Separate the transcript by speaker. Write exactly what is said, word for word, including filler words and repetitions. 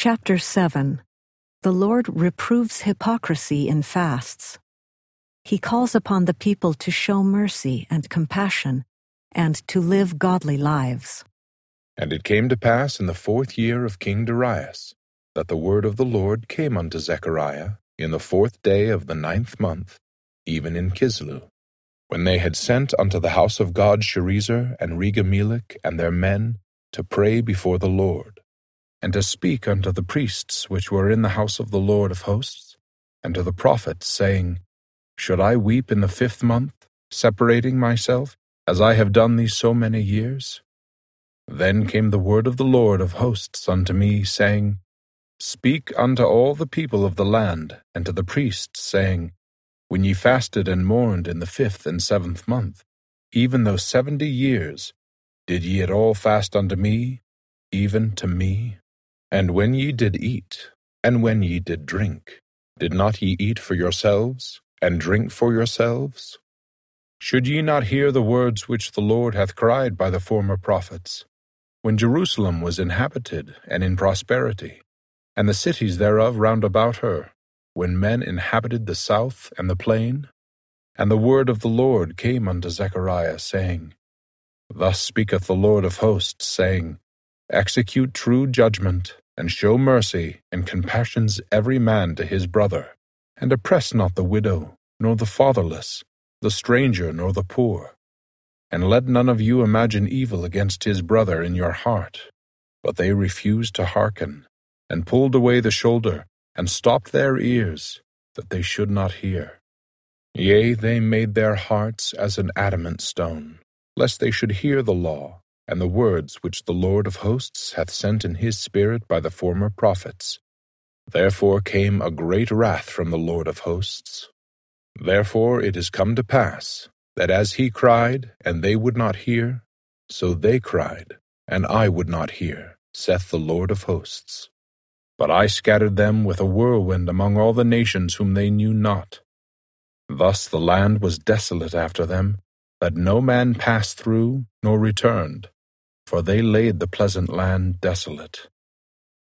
Speaker 1: Chapter seven. The Lord reproves hypocrisy in fasts. He calls upon the people to show mercy and compassion, and to live godly lives.
Speaker 2: And it came to pass in the fourth year of King Darius, that the word of the Lord came unto Zechariah in the fourth day of the ninth month, even in Kislew, when they had sent unto the house of God Sherezer and Regamelech and their men to pray before the Lord, and to speak unto the priests which were in the house of the Lord of hosts, and to the prophets, saying, Should I weep in the fifth month, separating myself, as I have done these so many years? Then came the word of the Lord of hosts unto me, saying, Speak unto all the people of the land, and to the priests, saying, When ye fasted and mourned in the fifth and seventh month, even those seventy years, did ye at all fast unto me, even to me? And when ye did eat, and when ye did drink, did not ye eat for yourselves, and drink for yourselves? Should ye not hear the words which the Lord hath cried by the former prophets, when Jerusalem was inhabited and in prosperity, and the cities thereof round about her, when men inhabited the south and the plain? And the word of the Lord came unto Zechariah, saying, Thus speaketh the Lord of hosts, saying, Execute true judgment, and show mercy and compassions every man to his brother, and oppress not the widow, nor the fatherless, the stranger, nor the poor. And let none of you imagine evil against his brother in your heart. But they refused to hearken, and pulled away the shoulder, and stopped their ears, that they should not hear. Yea, they made their hearts as an adamant stone, lest they should hear the law, and the words which the Lord of hosts hath sent in his Spirit by the former prophets. Therefore came a great wrath from the Lord of hosts. Therefore it is come to pass, that as he cried, and they would not hear, so they cried, and I would not hear, saith the Lord of hosts. But I scattered them with a whirlwind among all the nations whom they knew not. Thus the land was desolate after them, that no man passed through, nor returned, for they laid the pleasant land desolate.